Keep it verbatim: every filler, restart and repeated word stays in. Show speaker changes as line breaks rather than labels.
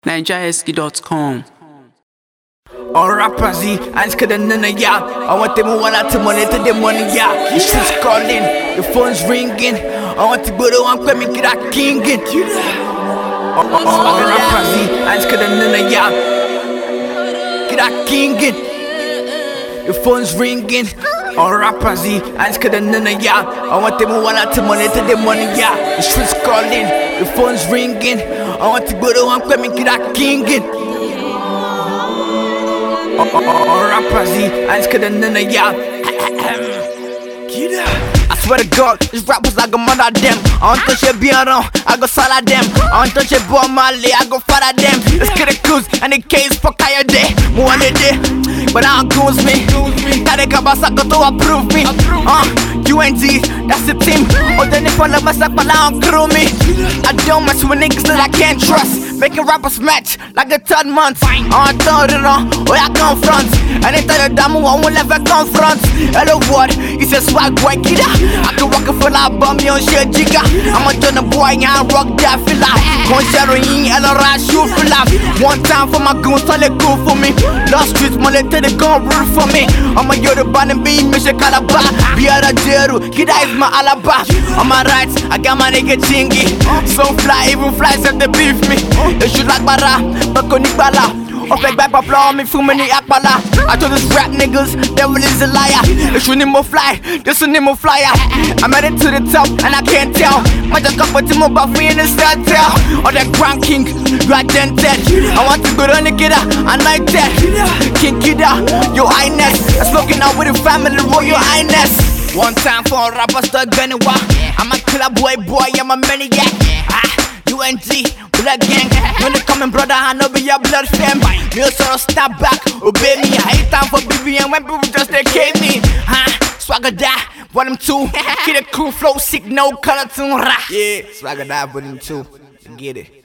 niger esky dot com.
On rappers, I just couldn't none of y'all. I want them one out to money to them money, y'all. The streets calling, the phone's ringing. I want to go to one coming, get that king it. On rappers, I just couldn't none of y'all. Get that king it. The phone's ringing. On rappers, I just couldn't none of y'all. I want them one out to money to them money, y'all. The streets calling, the phone's ringing. I want to go to one coming, get that king it. On rappers, I just couldn't none of y'all. I swear to God, these rappers I go murder them. I don't touch your Biaron, I go salad them. I don't touch your Bob Marley, I go father them. Let's get the clues and the case for Kaya Day. More than day, but I don't goose me. Kade Kabasa got to approve me. Uh, U N G, that's the team. Oh, then if I love myself, I don't crew me. I don't mess with niggas that I can't trust. Making rappers match like the third month. I thought it on, where I come from. And they tell the damn one will never confront. Hello, what? It's a swag boy, kidda. I can rock it for like bum, you shit, jigga. I'm a Jonah boy, I rock that filler. Considering L R I shoot for life. One time for my goons, all they cool for me. Lost streets, money till they gon' root for me. I'm a Yoruba and be Misha Calabar. Be a Jeru, kidda is my alaba. On my right, I got my nigga Chingy. So fly, even flies at the beef me. They shoot like Bara, but Konik Bala. Off like back up, me for many akbala. I told these rap niggas, devil is a liar. They should need more fly, this one need more flyer. I made it to the top and I can't tell. I just got put him up in the start tell. Or that Grand King, you are dented. I want to go down the kidda, I like that. King Kidda, your highness. I'm smoking out with the family, royal highness. One time for a rapper, start gunning wa. I'm a killer boy, boy, I'm a maniac. Ah, U N G, blood gang. When they coming, brother, I know be your blood fam. Me also stop back, obey me. I hate time for B B and when people just they came me. Huh? Swagger die, volume two. Kid a cool flow, sick, no color tune. Yeah, swagger die, volume two. Get it.